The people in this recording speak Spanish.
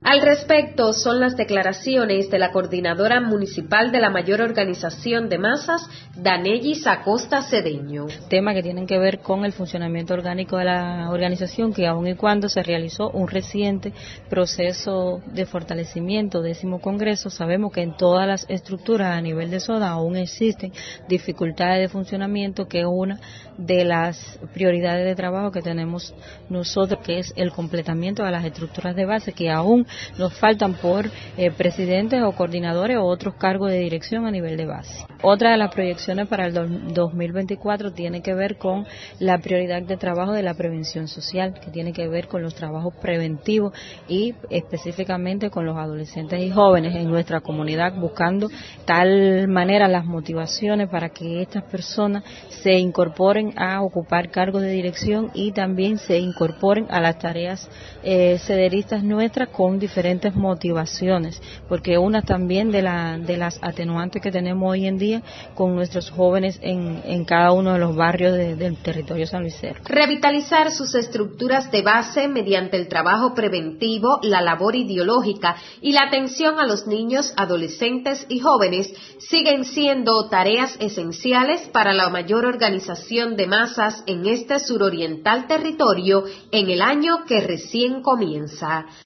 Al respecto son las declaraciones de la coordinadora municipal de la mayor organización de masas, Danellis Acosta Cedeño. Temas que tienen que ver con el funcionamiento orgánico de la organización, que aun y cuando se realizó un reciente proceso de fortalecimiento, 10º Congreso, sabemos que en todas las estructuras a nivel de zona aún existen dificultades de funcionamiento, que es una de las prioridades de trabajo que tenemos nosotros, que es el completamiento de las estructuras de base, que aún nos faltan por presidentes o coordinadores o otros cargos de dirección a nivel de base. Otra de las proyecciones para el 2024 tiene que ver con la prioridad de trabajo de la prevención social, que tiene que ver con los trabajos preventivos y específicamente con los adolescentes y jóvenes en nuestra comunidad, buscando tal manera las motivaciones para que estas personas se incorporen a ocupar cargos de dirección y también se incorporen a las tareas sederistas nuestras con diferentes motivaciones, porque una también de las atenuantes que tenemos hoy en día con nuestros jóvenes en cada uno de los barrios del territorio sanluisero. Revitalizar sus estructuras de base mediante el trabajo preventivo, la labor ideológica y la atención a los niños, adolescentes y jóvenes siguen siendo tareas esenciales para la mayor organización de masas en este suroriental territorio en el año que recién comienza.